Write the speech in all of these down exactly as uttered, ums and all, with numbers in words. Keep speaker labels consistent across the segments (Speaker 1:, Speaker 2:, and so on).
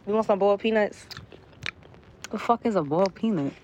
Speaker 1: You want some boiled peanuts?
Speaker 2: The fuck is a boiled peanut?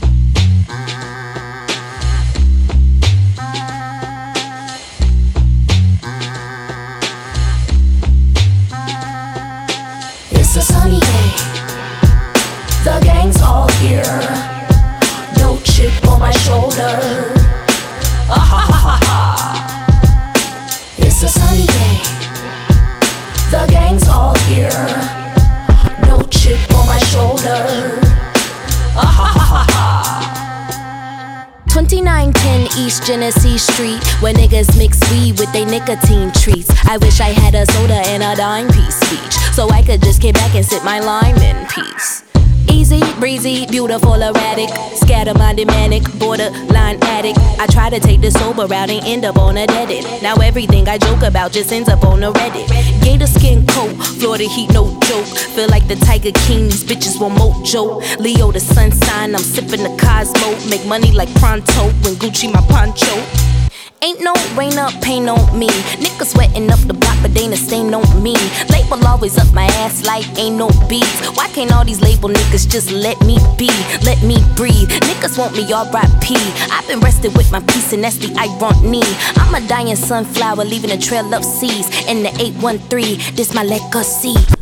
Speaker 3: It's a sunny day. The gang's all here. No chip on my shoulder. Ah, ha, ha, ha, ha. It's a sunny day. The gang's all here. No chip on my shoulder. Ah, ha, ha, ha, ha. twenty-nine ten East Genesee Street, where niggas mix weed with they nicotine treats. I wish I had a soda and a dime piece each, so I could just get back and sip my lime in peace. Easy, breezy, beautiful, erratic, scatter-minded, manic, borderline addict. I try to take the sober route and end up on a dead end. Now everything I joke about just ends up on a Reddit. Gator skin coat, Florida heat, no joke. Feel like the Tiger King, these bitches want mojo. Leo the sun sign, I'm sipping the Cosmo. Make money like pronto when Gucci my poncho. Ain't no rain up, pain on me. Niggas sweating up the block, but they ain't a stain on me. Label always up my ass like ain't no beats. Why can't all these label niggas just let me be? Let me breathe. Niggas want me R I P I've been rested with my peace, and that's the irony. I'm a dying sunflower, leaving a trail of seeds. In the eight one three, this my legacy.